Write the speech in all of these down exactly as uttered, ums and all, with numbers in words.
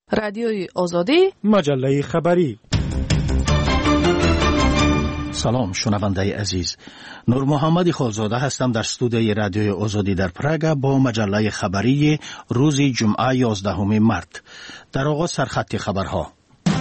رادیوی آزادی، مجله خبری. سلام شنونده عزیز، نور محمد خالزاده هستم در استودیوی رادیوی آزادی در پراگ با مجله خبری روز جمعه یازدهم مارس. در آغاز سرخط خبرها.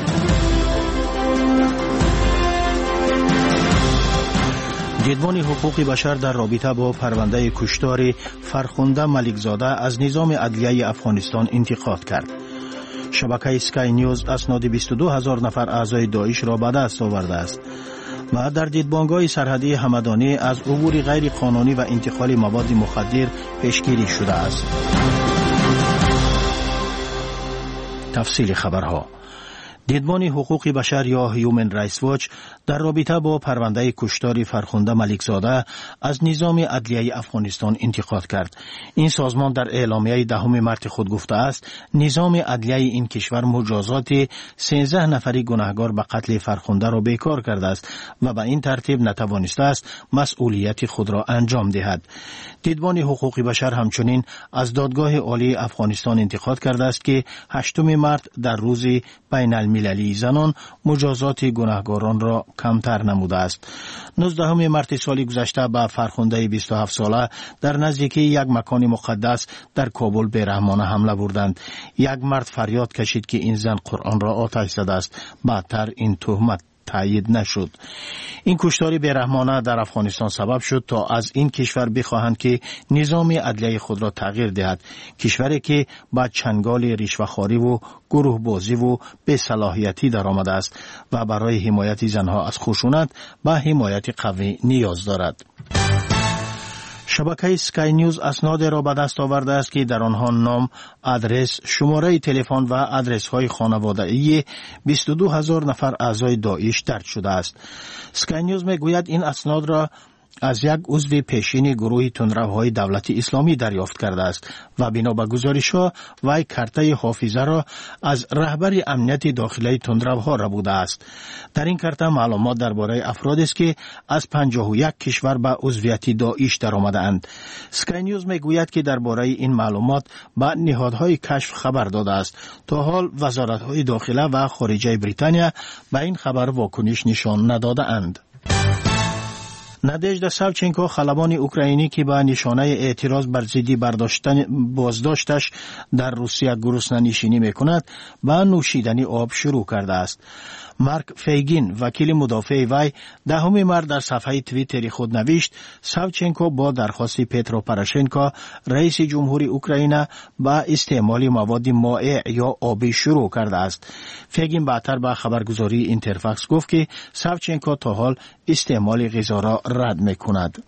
دیدبان حقوق بشر در رابطه با پرونده کشتار فرخنده ملکزاده از نظام عدلیه افغانستان انتقاد کرد. شبکه اسکای نیوز اسناد بیست و دو هزار نفر اعضای داعش را به دست آورده است. و در دیدبانگاه سرحدی همدانی از عبور غیر قانونی و انتقال مواد مخدر پیشگیری شده است. تفصیل خبرها. دیدبان حقوق بشر یا هیومن رایتس واچ در رابطه با پرونده کشتار فرخنده ملکزاده از نظام عدلیه افغانستان انتقاد کرد. این سازمان در اعلامیه دهم مارس خود گفته است نظام عدلیه این کشور مجازات سیزده نفری گناهکار به قتل فرخنده را بیکار کرده است و به این ترتیب نتوانسته است مسئولیت خود را انجام دهد. دیدبان حقوق بشر همچنین از دادگاه عالی افغانستان انتقاد کرده است که هشتم مارس در روز بین المللی زنان مجازات گناهکاران را کمتر نموده است. نوزدهم مارس سال گذشته به فرخنده بیست و هفت ساله در نزدیکی یک مکان مقدس در کابل بیرحمانه حمله بردند. یک مرد فریاد کشید که این زن قرآن را آتش زده است. بعدتر این تهمت تایید نشد. این کشتار بیرحمانه در افغانستان سبب شد تا از این کشور بخواهند که نظام عدلیه خود را تغییر دهد. کشوری که با چنگال رشوه‌خواری و گروه بازی و بی‌صلاحیتی در آمده است و برای حمایت زنها از خشونت به حمایت قوی نیاز دارد. شبکه اسکای نیوز اسناد را به دست آورده است که در آنها نام، آدرس، شماره تلفن و آدرس های خانوادگی بیست و دو هزار نفر اعضای داعش درج شده است. اسکای نیوز میگوید این اسناد را از یک عضو پیشین گروه تندروهای دولت اسلامی دریافت کرده است و بنا به گزارش‌ها وی کارت حافظه را از رهبر امنیت داخلی تندروها را بوده است. در این کارت معلومات درباره افرادی است که از پنجاه و یک کشور به عضویت داعش درآمده‌اند. اسکای نیوز میگوید که درباره این معلومات به نهادهای کشف خبر داده است. تا حال وزارت‌های داخله و خارجه بریتانیا به این خبر واکنش نشان نداده‌اند. نادژدا ساوچنکو خلبان اوکراینی که به نشانه اعتراض بر ضد برداشتن بازداشتش در روسیه گرسنه نشینی میکند به نوشیدن آب شروع کرده است. مارک فیگین وکیل مدافع وی دهم مارس در صفحه توییتری خود نوشت ساوچنکو با درخواست پترو پروشنکو رئیس جمهوری اوکراین با استعمال مواد مائع یا آبی شروع کرده است. فیگین بعدتر به خبرگزاری اینترفاکس گفت که ساوچنکو تا حال استعمال غذا را رد میکند.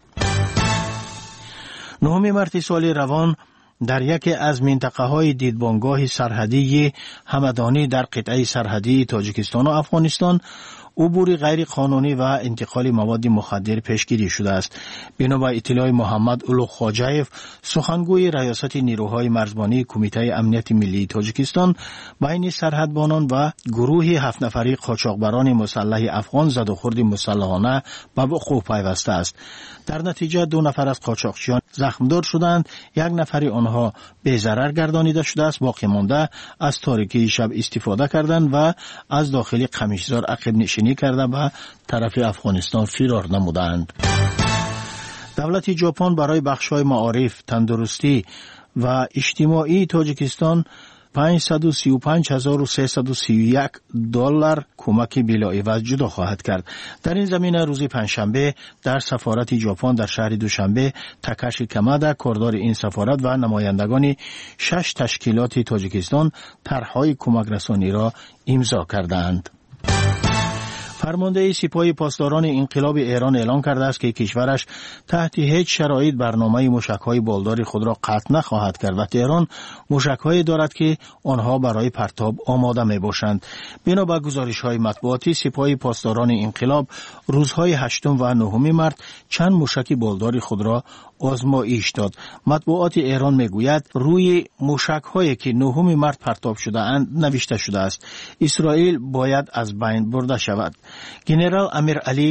نهم مارس سال روان در یکی از منطقه های دیدبانگاه سرحدی همدانی در قطعه سرحدی تاجیکستان و افغانستان عبور غیر قانونی و انتقال مواد مخدر پیشگیری شده است. بنا به اطلاع محمد اولو خواجایف سخنگوی ریاست نیروهای مرزبانی کمیته امنیت ملی تاجیکستان بین سرحدبانان و گروه هفت نفری قاچاقبران مسلح افغان زد و خورد مسلحانه به وقوع پیوسته است. در نتیجه دو نفر از قاچاقچیان زخمدار شدند، یک نفری آنها به ضرر گردانیده شده است، باقی مانده از تاریکی شب استفاده کردند و از داخل قمیشزار عقب نشینی کرده به طرف افغانستان فرار نمودند. دولت ژاپن برای بخش‌های معارف، تندرستی و اجتماعی تاجیکستان پانصد و سی و پنج هزار و سیصد و سی و یک دلار کمک بلاعوض جدا خواهد کرد. در این زمینه روز پنجشنبه در سفارت ژاپن در شهر دوشنبه تاکاشی کامادا کاردار این سفارت و نمایندگان شش تشکیلات تاجیکستان طرح‌های کمک رسانی را امضا کردند. فرمانده سپاه پاسداران انقلاب ایران اعلام کرده است که کشورش تحت هیچ شرایط برنامه موشک‌های بالدار خود را قطع نخواهد کرد و تهران موشک‌هایی دارد که آنها برای پرتاب آماده میباشند. بنا به گزارش‌های مطبوعاتی سپاه پاسداران انقلاب روزهای هشتم و نهم مارس چند موشک بالدار خود را آزمایش داد. مطبوعات ایران میگوید روی موشک‌هایی که نهم مارس پرتاب شده اند نوشته شده است اسرائیل باید از بین برده شود. گنرال امیر علی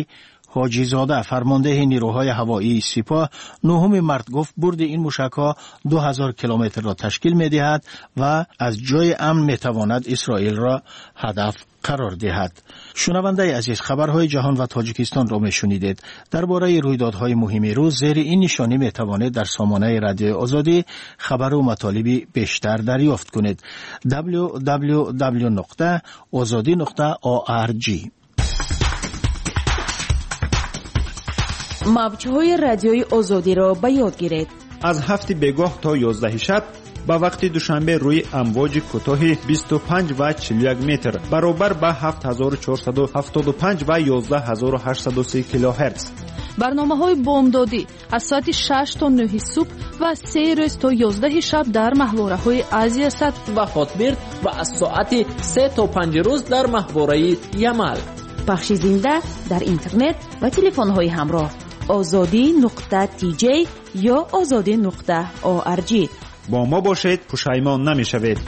حاجی زاده فرمانده نیروهای هوایی سپاه نهم مارس گفت برد این موشک‌ها دو هزار کیلومتر را تشکیل می‌دهد و از جای امن می‌تواند اسرائیل را هدف قرار دهد. شنونده عزیز، خبرهای جهان و تاجیکستان را میشنیدید. درباره رویدادهای مهم روز زیر این نشانی میتوانید در سامانه رادیو آزادی خبر و مطالب بیشتر دریافت کنید. دبلیو دبلیو دبلیو نقطه آزادی نقطه او آر جی. موج‌های رادیوی آزادی را به یاد گیرید. از هفت بگاه تا یازده شب با وقت دوشنبه روی امواج کوتاه بیست و پنج و چهل و یک متر برابر با هفت هزار و چهارصد و هفتاد و پنج و یازده هزار و هشتصد و سی کیلوهرتز. برنامه‌های بامدادی از ساعت شش تا نه صبح و از سه روز تا یازده شب در محوره‌های آسیا صد و هاتبرد و از ساعت سه تا پنج روز در محوره یمل. پخش زنده در اینترنت و تلفن‌های همراه آزادی نقطه تی جی یا آزادی نقطه او آر جی. با ما باشید، پشیمان نمی‌شوید.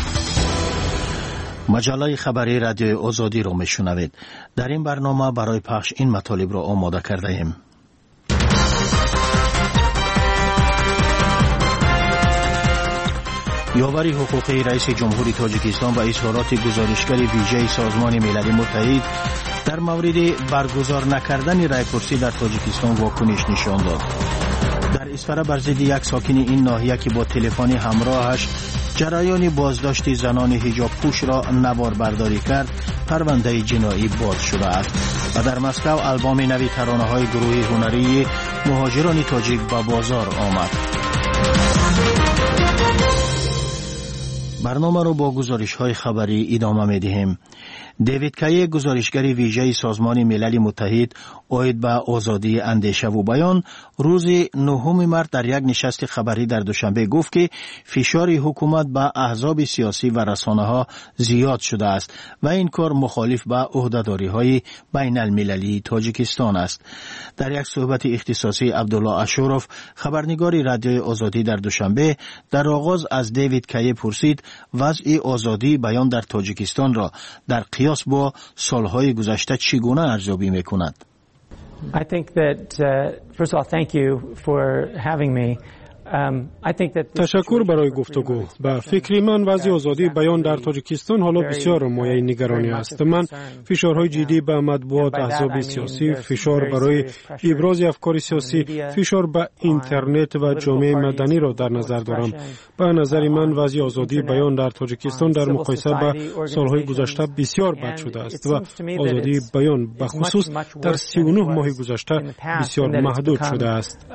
مجله خبری رادیو آزادی را میشنوید. در این برنامه برای پخش این مطالب را آماده کرده ایم. یاوری حقوقی رئیس جمهوری تاجیکستان و اظهارات گزارشگر ویژه سازمان ملل متحد در مورد برگزار نکردن رایپرسی در تاجیکستان واکنش نشان داد. در اسفره بر ضد یک ساکن این ناحیه که با تلفن همراهش جریان بازداشت زنان حجاب پوش را نوار برداری کرد، پرونده جنایی باز شده است. و در مسکو البوم نوی ترانه‌های گروه هنری مهاجران تاجیک به بازار آمد. برنامه را با گزارش‌های خبری ادامه می‌دهیم. دیوید کای، گزارشگر ویژه سازمان ملل متحد عاید به آزادی اندیشه و بیان، روز نهم مارس در یک نشست خبری در دوشنبه گفت که فشار حکومت به احزاب سیاسی و رسانه‌ها زیاد شده است و این کار مخالف به عهده‌داری‌های بین المللی تاجیکستان است. در یک صحبت اختصاصی عبدالله اشورف، خبرنگار رادیو آزادی در دوشنبه، در آغاز از دیوید کای پرسید وضع آزادی بیان در تاجیکستان را در قیاس با سالهای گذشته چگونه ارزیابی می‌کند؟ I think that uh, first of all thank you for having me. تشکر برای گفتگو. به فکر من وضع آزادی بیان در تاجیکستان حالا بسیار مایه نگرانی است. من فشارهای جدی به مطبوعات، احزاب سیاسی، فشار برای ابراز افکار سیاسی، فشار به اینترنت و جامعه مدنی را در نظر دارم. به نظر من وضع آزادی بیان در تاجیکستان در مقایسه با سالهای گذشته بسیار بد شده است و آزادی بیان به خصوص در سی و نه ماه گذشته بسیار محدود شده است.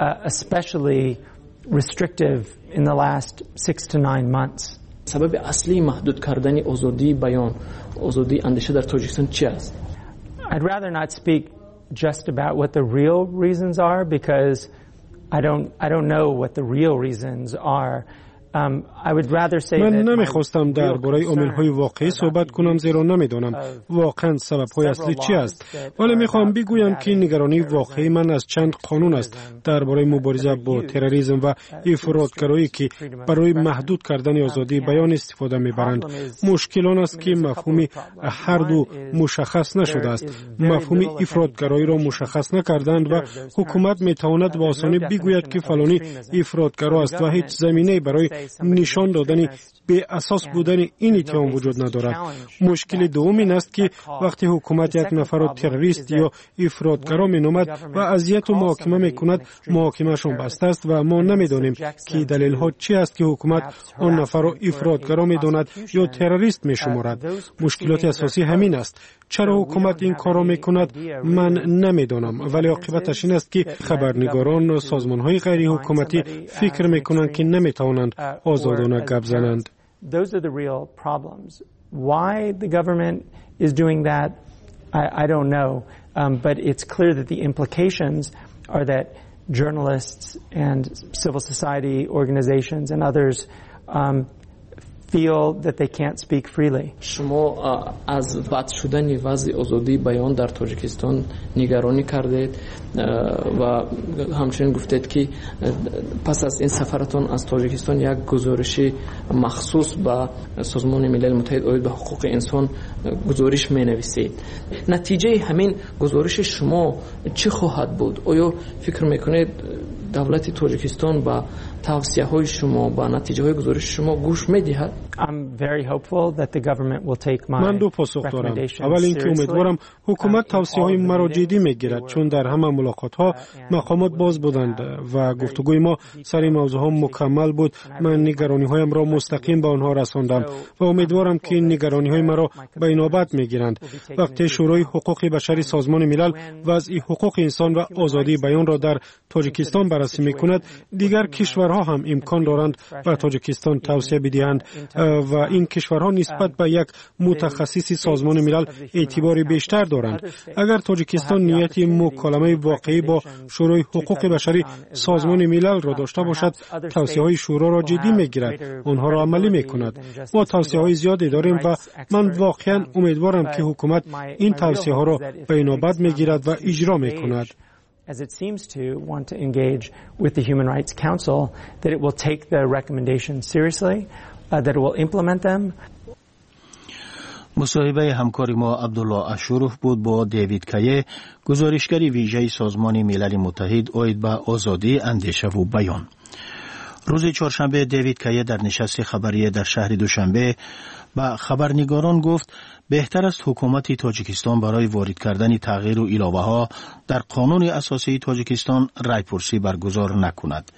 restrictive in the last six to nine months. سبب اصلی محدود کردن آزادی بیان، آزادی اندیشه در تاجیکستان چی است؟ I'd rather not speak just about what the real reasons are because I don't I don't know what the real reasons are. Um, I would rather say من نمیخواستم درباره عامل‌های واقعی صحبت کنم زیرا نمیدانم واقعا سبب‌های اصلی چی است، ولی میخوام بگویم که نگرانی واقعی من از چند قانون است درباره مبارزه با تروریسم و افراطگرایی که برای محدود کردن آزادی بیان استفاده میبرند. مشکل آن است که مفهوم هر دو مشخص نشده است. مفهوم افراطگرایی را مشخص نکردند و حکومت میتواند با آسانی بگوید که فلانی افراطگرا است و هیچ زمینه‌ای برای نشان دادن به اساس بودن این اتهام وجود ندارد. مشکل دوم این است که وقتی حکومت یک نفر را تروریست یا افراطگرا مینامد و اذیت و محاکمه میکند، محاکمه‌شان بسته است و ما نمیدانیم که دلیل ها چی است که حکومت آن نفر را افراطگرا میداند یا تروریست میشمارد. مشکلات اساسی همین است. چرا حکومت این کار را میکند من نمیدانم، ولی عاقبتش این است که خبرنگاران و سازمان‌های غیر حکومتی فکر میکنند که نمیتوانند آزادانه گپ زنند. Those are the real problems. Why the government is doing that, I, I don't know. Um, but it's clear that the implications are that journalists and civil society organizations and others um, feel that they can't speak freely. شما از بد شدن وضع آزادی بیان در تاجیکستان نگرانی کردید و همچنین گفتید که پس از این سفرتان از تاجیکستان یک گزارش مخصوص به سازمان ملل متحد آید به حقوق انسان گزارش می نویسید. نتیجه همین گزارش شما چه خواهد بود؟ آیا فکر میکنید دولت تاجیکستان با توصیه های شما با نتیجه های گزارش شما گوش میدهد؟ من دو پاسخ دارم. اول اینکه امیدوارم حکومت توصیه های مرا جدی میگیرد، چون در همه ملاقات ها مقامات باز بودند و گفتگوی ما سر این موضوع ها مکمل بود. من نگرانی هایم را مستقیم به آنها رساندم و امیدوارم که این نگرانی های مرا به اینابت میگیرند. وقتی شورای حقوق بشری سازمان ملل وضع حقوق انسان و آزادی بیان را در تاجیکستان بررسی میکند، دیگر کشورها هم امکان دارند به تاجیکستان توصیه بدهند و این کشورها نسبت به یک متخصص سازمان ملل اعتبار بیشتر دارند. اگر تاجیکستان نیت مکالمه واقعی با شورای حقوق بشری سازمان ملل را داشته باشد، توصیه های شورا را جدی میگیرد، آنها را عملی میکند. ما توصیه های زیادی داریم و من واقعا امیدوارم که حکومت این توصیه ها را به اینابت میگیرد و اجرا میکند. as it seems to want to engage with the Human Rights Council, that it will take the recommendations seriously, uh, that it will implement them. مصاحبه همکار ما عبدالله اشورف بود با دیوید کایه، گزارشگر ویژه سازمان ملل متحد آید به آزادی اندیشه و بیان. روز چهارشنبه دیوید کایه در نشست خبری در شهر دوشنبه با خبرنگاران گفت بهتر است حکومت تاجیکستان برای وارد کردن تغییر و علاوه ها در قانون اساسی تاجیکستان رایپرسی برگزار نکند.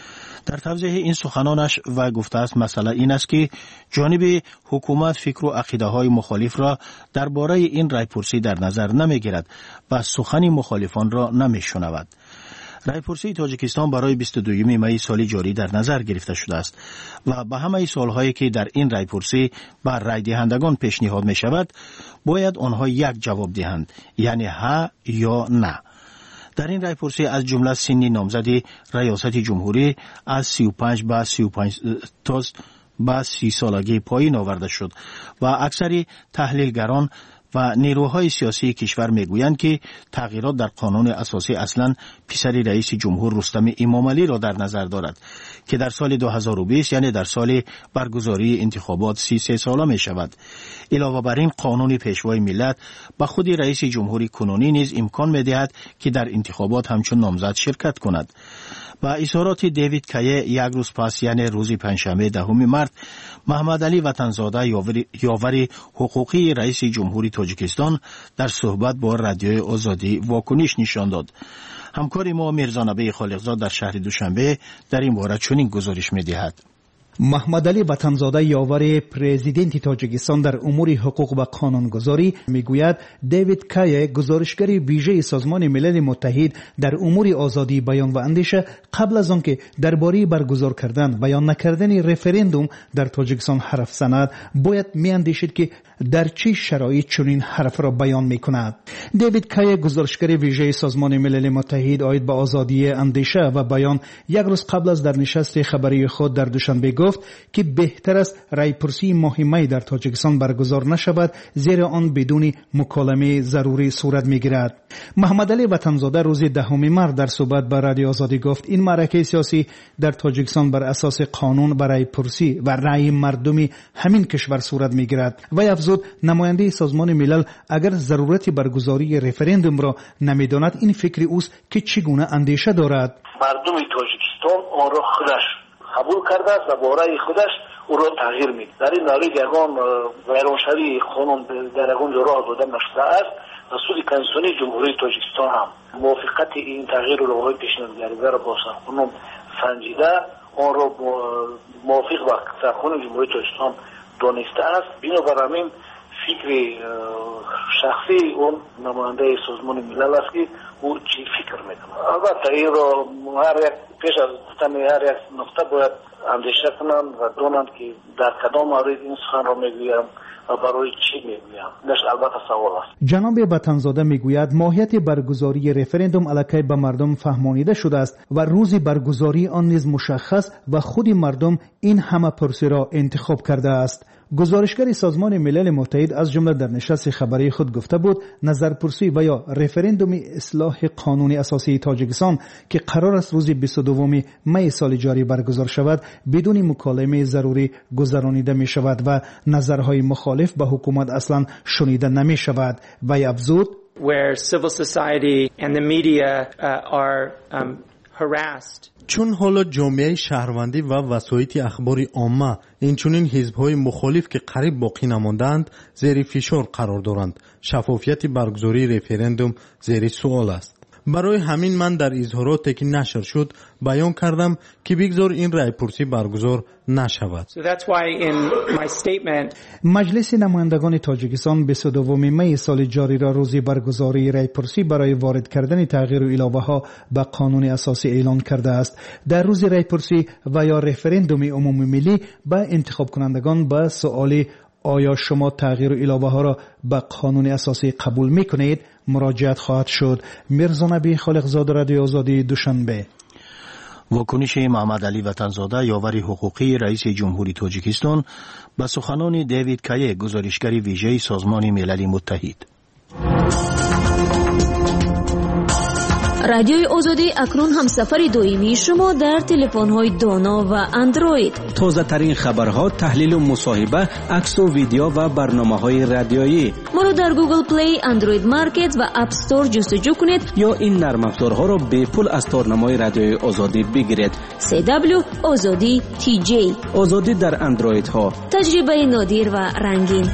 در توضیح این سخنانش و گفته است مسئله این است که جانب حکومت فکر و عقیده های مخالف را درباره این رایپرسی در نظر نمی گیرد و سخن مخالفان را نمی شنود. رایپرسی تاجیکستان برای بیست و دوم می سال جاری در نظر گرفته شده است و به همه سالهایی که در این رایپرسی بر رای دهندگان پیشنهاد می شود باید آنها یک جواب دهند، یعنی ها یا نه. در این رایپرسی از جمله سن نامزدی ریاست جمهوری از سی و پنج به سی و پنج تا به سی سالگی پایین آورده شد و اکثر تحلیلگران و نیروهای سیاسی کشور میگویند که تغییرات در قانون اساسی اصلا پسر رئیس جمهور رستم امامعلی را در نظر دارد که در سال دو هزار و بیست یعنی در سال برگزاری انتخابات سی سه ساله می شود. علاوه بر این قانون پیشوای ملت به خود رئیس جمهوری کنونی نیز امکان می دهد که در انتخابات همچون نامزد شرکت کند. با اظهارات دیوید کایه یک روز پس یعنی روز پنجشنبه دهم مارس محمد علی وطنزاده یاور حقوقی رئیس جمهوری تاجیکستان در صحبت با رادیوی آزادی واکنش نشان داد. همکار ما میرزا نبی خالقزاد در شهر دوشنبه در این باره چنین گزارش می‌دهد. محمد علی وطنزاده یاور پرزیدنت تاجیکستان در امور حقوق و قانونگذاری میگوید دیوید کایه گزارشگر ویژه سازمان ملل متحد در امور آزادی بیان و اندیشه قبل از آنکه درباره برگزار کردن بیان نکردن رفراندوم در تاجیکستان حرف زند باید میاندیشید که در چه شرایط چنین حرف را بیان میکند. دیوید کایه گزارشگر ویژه سازمان ملل متحد آید به آزادی اندیشه و بیان یک روز قبل از در نشست خبری خود در دوشنبه گفت که بهتر است رایپرسی مهمی در تاجیکستان برگزار نشود زیرا آن بدون مکالمه ضروری صورت میگیرد. محمد علی وطنزاده روز دهم مارس در صحبت با رادیو آزادی گفت این معرکه سیاسی در تاجیکستان بر اساس قانون برای پرسی و رأی مردمی همین کشور صورت میگیرد و افزود نماینده سازمان ملل اگر ضرورت برگزاری رفراندوم را نمیداند این فکر اوست که چگونه اندیشه دارد. مردم تاجیکستان آن را خودش قبول کرده است و با رأی خودش او را تغییر میده. در این حالی یگان ویرانشوی قانون در یگان راه داده نشده است و سود کنستیتوسیونی جمهوری تاجیکستان هم موافقت این تغییر رو روی پیشنهاد کرده را با سرقانون سنجیده آن را موافق با سرقانون جمهوری تاجیکستان دانسته است. بنابراین فکر شخصی اون نماینده سازمان ملل است که او چی فکر میکنه. البته این را هر یک پیش از گفتن هر یک نقطه باید اندیشه کنند و دونند که در کدام مورد این سخن را میگویم و برای چی میگویم. نش البته سوال است. جناب وطنزاده میگوید ماهیت برگزاری رفراندوم علیه به مردم فهمانیده شده است و روز برگزاری آن نیز مشخص و خود مردم این همه پرسه را انتخاب کرده است. گزارشگر سازمان ملل متحد از جمله در نشست خبری خود گفته بود نظرپرسی و یا رفراندوم اصلاح قانون اساسی تاجیکستان که قرار است روز بیست و دوم می سال جاری برگزار شود بدون مکالمه ضروری گذرانیده می شود و نظرهای مخالف به حکومت اصلا شنیده نمی شود و افزود where civil society and the media uh, are um, harassed. چون حالا جامعه شهروندی و وسایط اخبار عامه اینچنین حزب‌های مخالف که قریب باقی نماندند زیر فشار قرار دارند، شفافیت برگزاری رفراندوم زیر سوال است. برای همین من در اظهاراتی که نشر شد بیان کردم که بگذار این رایپرسی برگزار نشود. So that's why in my statement مجلس نمایندگان تاجیکستان بیست و دوم می سال جاری را روز برگزاری رایپرسی برای وارد کردن تغییر و علاوه‌ها به قانون اساسی اعلان کرده است. در روز رایپرسی و یا رفراندوم عمومی ملی به انتخاب کنندگان به سؤال آیا شما تغییر و علاوه ها را به قانون اساسی قبول میکنید مراجعت خواهد شد. میرزا نبی خالقزاد، رادیو آزادی، دوشنبه. واکنش محمد علی وطنزاده یاور حقوقی رئیس جمهوری تاجیکستان به سخنان دیوید کایه گزارشگر ویژه سازمان ملل متحد. رادیوی آزادی اکنون همسفر دائمی شما در تلفن‌های دانا و اندروید. تازه ترین خبرها، تحلیل و مصاحبه، عکس و ویدیو و برنامه‌های رادیویی. ما رو در گوگل پلی، اندروید مارکت و اپ استور جستجو کنید یا این نرم افزارها را به پول از تارنمای رادیوی آزادی بگیرید. سی دبلیو آزادی تی جی. آزادی در اندروید ها. تجربه نادر و رنگین.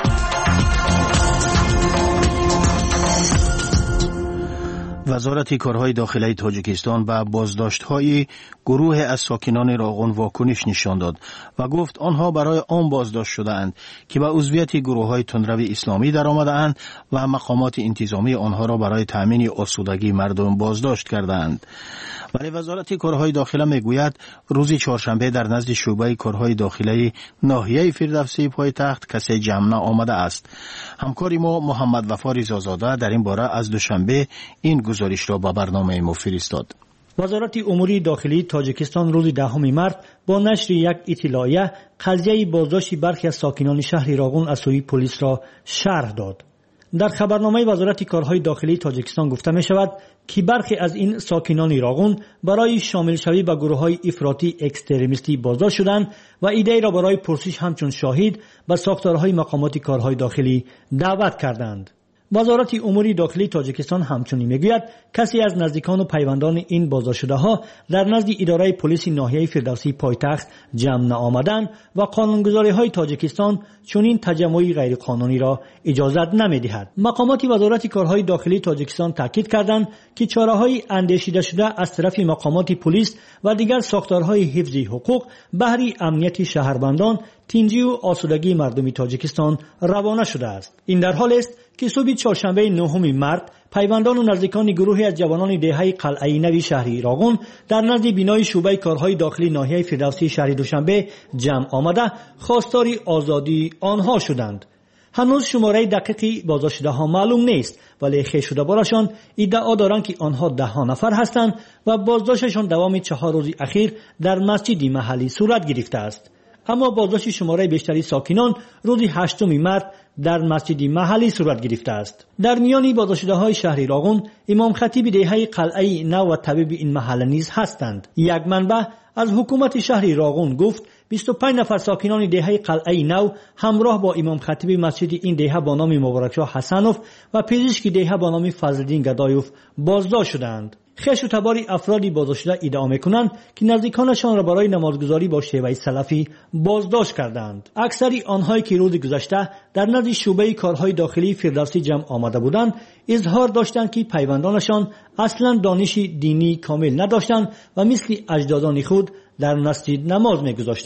وزارت کارهای داخلی تاجیکستان به بازداشت‌های گروه از ساکنان راغون واکنش نشان داد و گفت آنها برای آن بازداشت شده‌اند که به عضویت گروه‌های تندرو اسلامی درآمده‌اند و مقامات انتظامی آنها را برای تأمین آسودگی مردم بازداشت کردند. ولی وزارت کارهای داخلی میگوید روز چهارشنبه در نزد شعبه کارهای داخلی ناحیه فردوسی پایتخت کسی جمع آمده است. همکار ما محمد وفا رضازاده در این باره از دوشنبه این گزارش را به برنامه ما فرستاد. وزارت امور داخلی تاجیکستان روز دهم مارس با نشر یک اطلاعیه قضیه بازداشت برخی از ساکنان شهر راغون از سوی پلیس را شرح داد. در خبرنامه وزارت کارهای داخلی تاجیکستان گفته می شود که برخی از این ساکنان راغون برای شامل شوی به گروه‌های افراطی اکستریمیستی بازداشت شدند و ایده را برای پرسش همچون شاهد به ساختارهای مقامات کارهای داخلی دعوت کردند. وزارت امور داخلی تاجیکستان همچنین میگوید کسی از نزدیکان و پیوندان این بازداشت شده‌ها در نزد اداره پلیس ناحیه فردوسی پایتخت جمع نآمدند و قانونگذاری‌های تاجیکستان چنین تجمعی غیر قانونی را اجازت نمی‌دهد. مقامات وزارت کارهای داخلی تاجیکستان تاکید کردند که چاره‌های اندیشیده شده از طرف مقامات پلیس و دیگر ساختارهای حفظ حقوق بهره امنیت شهروندان، تنظیم و آسودگی مردم تاجیکستان روانه شده است. این در حالی است که صبح چهارشنبه نهم مارس پیوندان و نزدیکان گروهی از جوانان دهه قلعه نوی شهر راغون در نزد بینای شعبه کارهای داخلی ناحیه فردوسی شهر دوشنبه جمع آمده خواستار آزادی آنها شدند. هنوز شماره دقیقی بازداشت شده‌ها معلوم نیست، ولی خیلی شده بارشان ادعا دارند که آنها ده ها نفر هستند و بازداشتشان دوام چهار روز اخیر در مسجدی محلی صورت گرفته است. اما بازداشت شماره بیشتری ساکنان روز هشتم مارس در مسجدی محلی صورت گرفته است. در میان بازداشت‌های شهر راغون امام خطیب دهه قلعه نو و طبیب این محله نیز هستند. یک منبع از حکومت شهر راغون گفت بیست و پنج نفر ساکنان دهه قلعه نو همراه با امام خطیب مسجد این دهه با نام مبارکشاه حسنوف و پزشک دهه با نام فضلالدین گدایوف بازداشت شدند. خیش و تباری افرادی بازداشت شده ادعا میکنند که نزدیکانشان را برای نمازگزاری با شیوه سلفی بازداشت کردند. اکثری آنهایی که روز گذشته در نزد شعبه کارهای داخلی فردوسی جمع آمده بودند اظهار داشتند که پیوندانشان اصلا دانش دینی کامل نداشتند و مثل اجدادان خود در مسجد نماز میگذاشتند.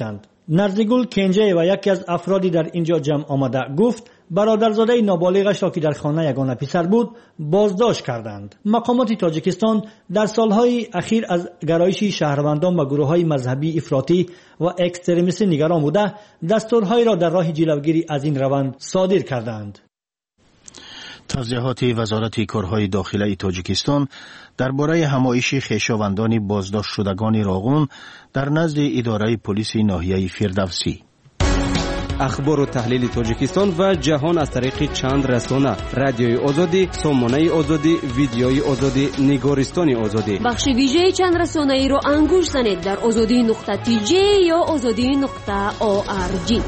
نرزگل کنجه و یکی از افرادی در اینجا جمع آمده گفت برادرزاده نابالغش را که در خانه یگانه پسر بود بازداشت کردند. مقامات تاجیکستان در سالهای اخیر از گرایش شهروندان و گروه‌های مذهبی افراطی و اکستریمیستی نگران بوده دستورهایی را در راه جلوگیری از این روند صادر کردند. توضیحات وزارت کارهای داخلی تاجیکستان درباره همایش خویشاوندان بازداشت شدگان راغون در نزد اداره پلیس ناحیه فردوسی. اخبار و تحلیل تاجیکستان و جهان از طریق چند رسانه: رادیوی آزادی، سامانه آزادی، ویدیوی آزادی، نگارستان آزادی. بخش ویژه چند رسانه ای رو انگوش زنید در آزادی نقطه تی جی یا آزادی نقطه او آر جی.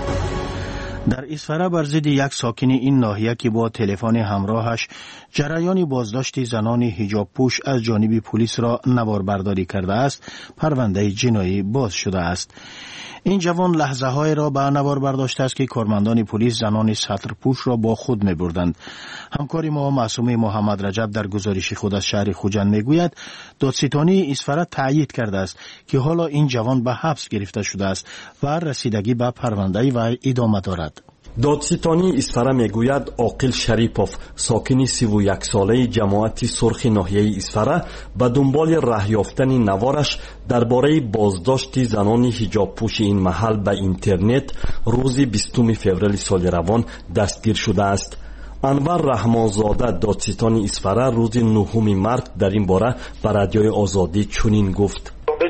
در اسفره بر ضد یک ساکن این ناحیه که با تلفن همراهش جریان بازداشت زنان حجاب پوش از جانب پلیس را نواربرداری کرده است، پرونده جنایی باز شده است. این جوان لحظه های را به نوار برداشته است که کارمندان پلیس زنان سطر پوش را با خود می بردند. همکار ما معصومه محمد رجب در گزارش خود از شهر خوجند می گوید دادستانی اسفره تایید کرده است که حالا این جوان به حبس گرفته شده است و رسیدگی به پرونده و ادامه دارد. دادستانی اسفره میگوید عاقل شریپوف ساکن سی و یک ساله جماعت سرخ ناحیه اسفره به دنبال راه یافتن نوارش درباره بازداشت زنان حجاب پوش این محل به اینترنت روز بیستم فوریه سال روان دستگیر شده است. انور رحمانزاده دادستانی اسفره روز نهم مارس در این باره به رادیوی آزادی چنین گفت: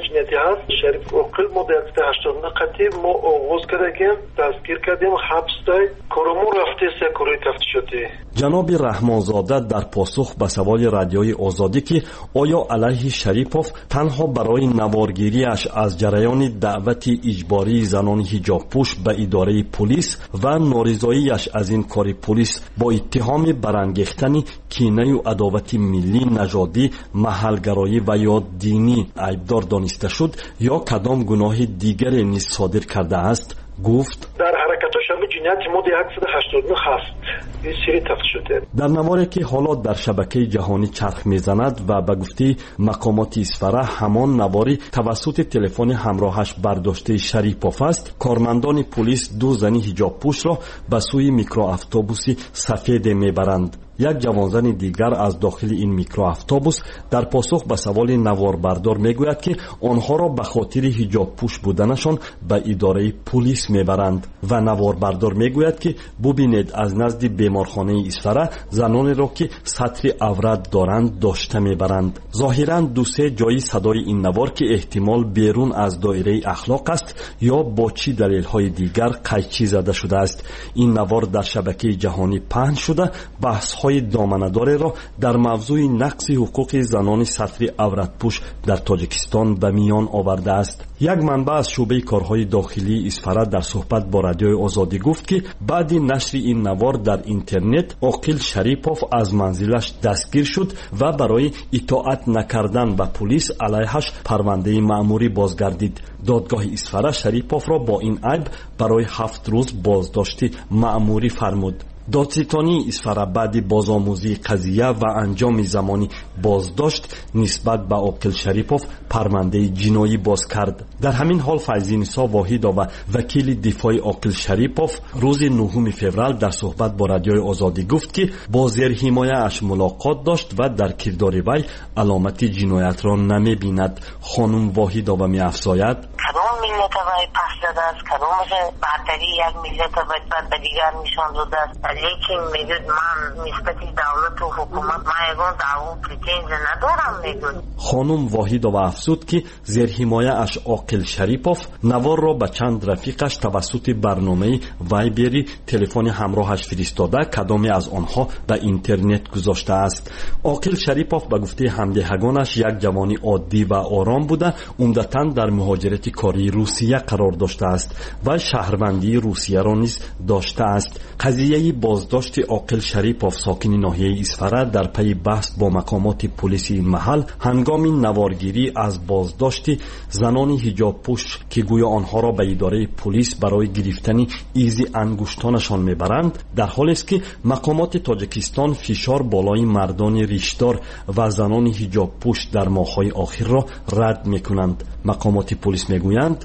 هست شریف اوقل ما در هشتاد و نه قطعی ما آغاز کردیم دستگیر کردیم حبس داید کارمون رفته سه کروی تفتیشاتی. جناب رحمانزاده در پاسخ به سوال رادیوی آزادی که آیا علیه شریپوف تنها برای نوارگیریش از جریان دعوت اجباری زنان حجاب پوش به اداره پلیس و نارضاییش از این کار پلیس با اتهام برانگیختن کینه و عداوت ملی، نژادی، محلگرایی و یا دینی عیبدار دانسته شد یا کدام گناه دیگری نیز صادر کرده است، گفت در حرکتاش همه جنایت ماده صد و هشتاد و نه هست. این سری تفتیش شده. در نواری که حالا در شبکه جهانی چرخ میزند و به گفته مقامات اسفره همان نواری توسط تلفن همراهش برداشته شریپوف است، کارمندان پلیس دو زنی حجاب پوش را به سوی میکرواتوبوس سفید میبرند. یک جوانزن دیگر از داخل این میکرواتوبوس در پاسخ به سوال نواربردار میگوید که آنها را به خاطر حجاب پوش بودنشان به اداره پلیس میبرند و نواربردار میگوید که ببینید از نزد بیمارخانه اسفره زنانی را که سطر عورت دارند داشته میبرند. ظاهرا دو سه جای صدای این نوار که احتمال بیرون از دایره اخلاق است یا با چی دلیل های دیگر قیچی زده شده است. این نوار در شبکه جهانی پهن شده بحث های دامنه‌دار را در موضوع نقض حقوق زنان سطر عورت پوش در تاجیکستان به میان آورده است. یک منبع از شعبه کارهای داخلی اسفره در صحبت با رادیوی آزادی گفت که بعد نشر این نوار در اینترنت عاقل شریپوف از منزلش دستگیر شد و برای اطاعت نکردن به پلیس علیهش پرونده مأموری بازگردید. دادگاه اسفره شریپوف را با این عیب برای هفت روز بازداشت مأموری فرمود. دادستانی اسفره بعد بازآموزی قضیه و انجام زمانی بازداشت نسبت به عاقل شریپوف پرونده جنایی باز کرد. در همین حال فیضینسا واحد و وکیل دفاع عاقل شریپوف روز نهم فوریه در صحبت با رادیوی آزادی گفت که با زیر حمایه اش ملاقات داشت و در کردار وی علامت جنایت را نمی بیند. خانم واحد و می افزاید کدام ملت وی پس زده است، کدام برتری یک ملت باید به دیگر نشان داده است. لیکن میگوید من نسبت دولت و حکومت من یکان دعوا پریتنز ندارم. میگوید خانم واحد و افزود که زیر حمایه اش عاقل شریپوف نوار را به چند رفیقش توسط برنامه وایبری تلفن همراهش فرستاده کدامی از آنها به اینترنت گذاشته است. عاقل شریپوف به گفته همدهگانش یک جوانی عادی و آرام بوده، عمدتاً در مهاجرت کاری روسیه قرار داشته است و شهروندی روسیه را نیز داشته است. قضیه بازداشت عاقل شریپوف ساکن ناحیه اسفره در پی بحث با مقامات پلیس این محل هنگام نوارگیری از بازداشت زنان حجاب پوش که گویا آنها را به اداره پلیس برای گرفتن ایزی انگشتانشان میبرند، در حالی است که مقامات تاجیکستان فشار بالای مردان ریشدار و زنان حجاب پوش در ماه‌های آخر را رد میکنند. مقامات پلیس میگویند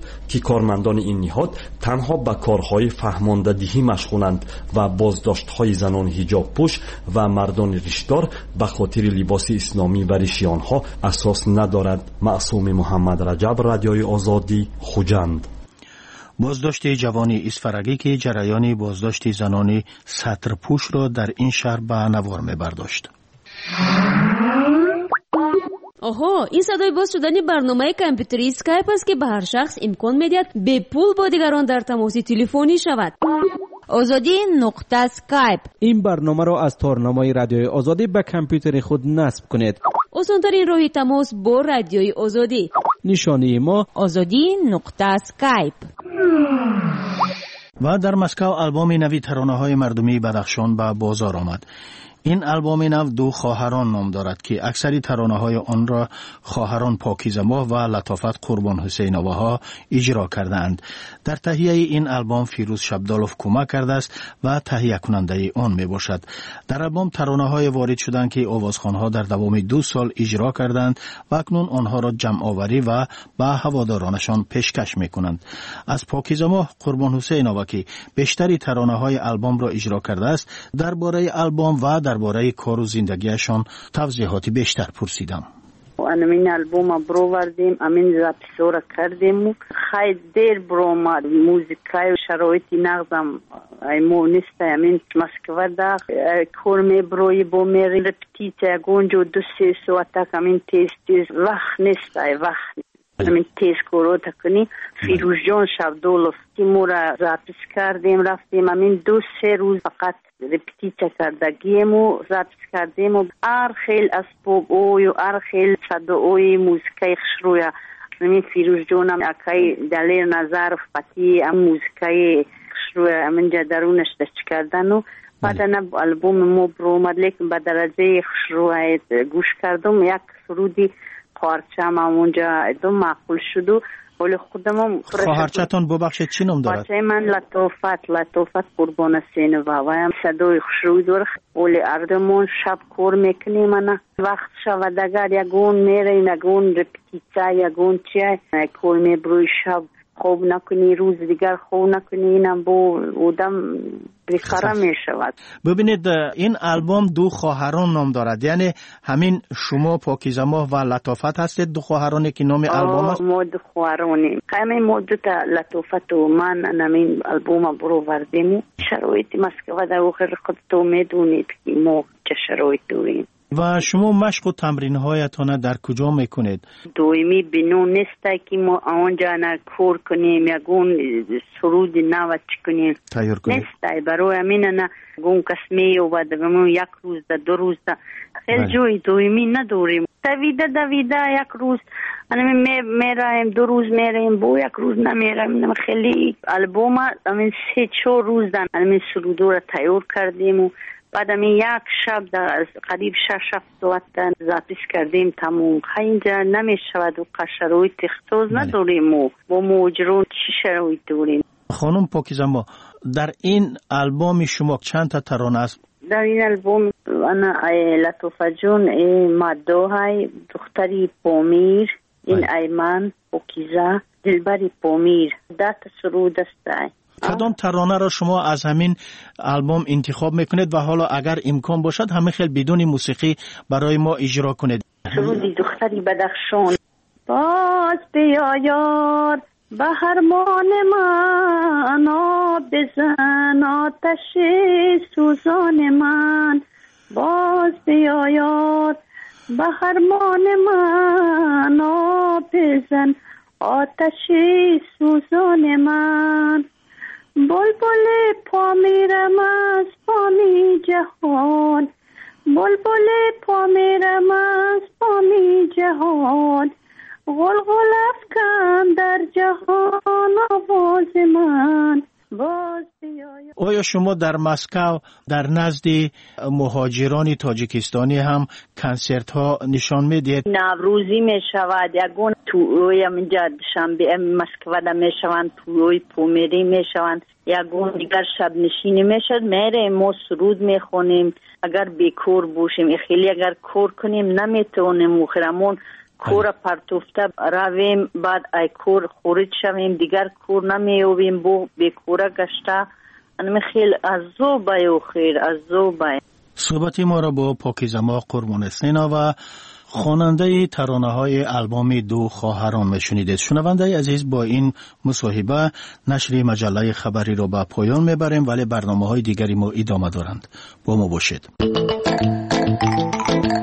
میگویند که کارمندان این نهاد تنها به کارهای فهمانده‌دهی مشغولند و بازداشت‌های زنان حجاب پوش و مردان ریشدار به خاطر لباس اسلامی و ریش آنها اساس ندارد. معصوم محمد رجب، رادیوی آزادی، خوجند. بازداشت جوانی اسفرگی که جریان بازداشت زنان سطرپوش را در این شهر به نوار می‌برداشت. آها، این صدای باز شدن برنامه کامپیوتری اسکایپ است که به هر شخص امکان می‌دهد به پول با دیگران در تماس تلفنی شود. آزادی نقطه اسکایپ. این برنامه را از تارنمای رادیوی آزادی به کامپیوتر خود نصب کنید. آسان‌ترین راه تماس با رادیوی آزادی. نشانی ما آزادی نقطه اسکایپ. و در مسکو آلبوم نوی ترانه‌های مردمی بدخشان به بازار آمد. این آلبوم نو دو خواهران نام دارد که اکثری ترانه‌های آن را خواهران پاکیزه ماه و لطافت قربان حسین آواها اجرا کردند. در تهیه این آلبوم فیروز شبدالوف کمک کرده است و تهیه کننده آن می باشد. در آلبوم ترانه‌های وارد شدند که آوازخوان‌ها در دوام دو سال اجرا کردند و اکنون آنها را جمع آوری و به هوادارانشان پیشکش می‌کنند. از پاکیزه ماه قربان حسین آوا که بیشتری ترانه‌های آلبوم را اجرا کرده است، درباره آلبوم و درباره کار و زندگیشان توضیحات بیشتر پرسیدم. این البوم برو وردیم، امین زپسورا کردیم، خیلی دیر برو ماد موزیکای و شرایطی نغزم ایمو نیست. امین مسکوه دا کور می بروی با میری رپتیت گونجو دو سی سواتک امین تیز تیز وقت نیست، ای وقت امین تیز کورو تکنی. فیروز جان شبدالوف تیمورا زپس کردیم، رفتیم امین دو سه روز فقط رپتیچه کردگیم و زبط کردیم و ار خیل اسباب اوی و ار خیل صدا اوی موزیکای خشروی امین فیروز جونم اکای دلیر نظر فتی ام موزیکای خشروی امین جا درونش دست کردن و بعد نب البوم مو برومد، لیکن به درجه خشروی گوش کردم. یک سرودی پارچه هم اونجا دو معقول شد و ولی خودم خواهرچتون ببخشید چی نام دارد؟ بچه من لطافت لطافت قربان سین و وایم صدای خشروی دور ولی اردمون شب کور میکنی من وقت شود اگر یگون میره یگون رپتیچه یگون چیه کور میبروی شب خوب نکنی روز دیگر خوب نکنی اینم با اودم بیخاره می شود. ببینید این آلبوم دو خواهران نام دارد، یعنی همین شما پاکیزه ماه و لطافت هستید دو خواهرانی که نام آلبوم است؟ ما دو خواهرانی همین مدت لطافت و من همین آلبوم برو وردیم. شرایطی مسکوه در آخر خود تو میدونید که ما چه شرایط داریم. و شما مشق و تمرین هایتان در کجا میکنید؟ دویمی بینو نیست که ما آنجا نکور کنیم یا گون سرود نو چی کنیم نیست. برای همین نه گون کسمی و بعد یک روز ده دو روز ده خیلی جوی دویمی نداریم. دویده دویده یک روز میرایم دو روز میرایم بو یک روز نمیرایم. خیلی البوم همین سه چهار روز ده همین سرودو را تیار کردیم و بعد همین یک شب در قریب شش هفت ساعت زپیس کردیم تموم. اینجا نمی شود و شرایط اختاز نداریم و با موجرون چی شرایط داریم. خانم پاکیزه ما در این آلبوم شما چند تا ترانه است؟ در این آلبوم انا لطافه جون مادو های دختری پامیر این ایمان پاکیزه دلبری پامیر ده تا سرود است. کدام ترانه را شما از همین آلبوم انتخاب میکنید و حالا اگر امکان باشد همه خیلی بدون موسیقی برای ما اجرا کنید؟ سرودی دختری بدخشان. باز بیا یار به هرمان من آب بزن آتش سوزان من. باز بیا یار به هرمان من آب بزن آتش سوزان من. بلبل پامیرم از پامی جهان بلبل پامیرم از پامی جهان غلغل افکن در جهان آواز من. باز آیا شما در مسکو در نزد مهاجران تاجیکستانی هم کنسرت ها نشان میدید؟ نوروزی می شود یگون توی منجا شنبه مسکو دا می شوند توی پومیری می شوند یگون دیگر شب نشینی می شد میره ما سرود می خونیم. اگر بیکور باشیم خیلی اگر کور کنیم نمیتونیم مخرمون کور پرتوفته رویم، بعد ای کور خورد شویم، دیگر کور نمیویم، بو بی کوره گشته. انمی خیلی از زو بایو خیر از زو بای. صحبت ما را با پاکیزه ما قربان سینا و خواننده ترانه های البوم دو خواهران میشنیدید. شنونده عزیز، با این مصاحبه نشر مجله خبری را به پایان میبریم، ولی برنامه های دیگری ما ادامه دارند. با ما باشید.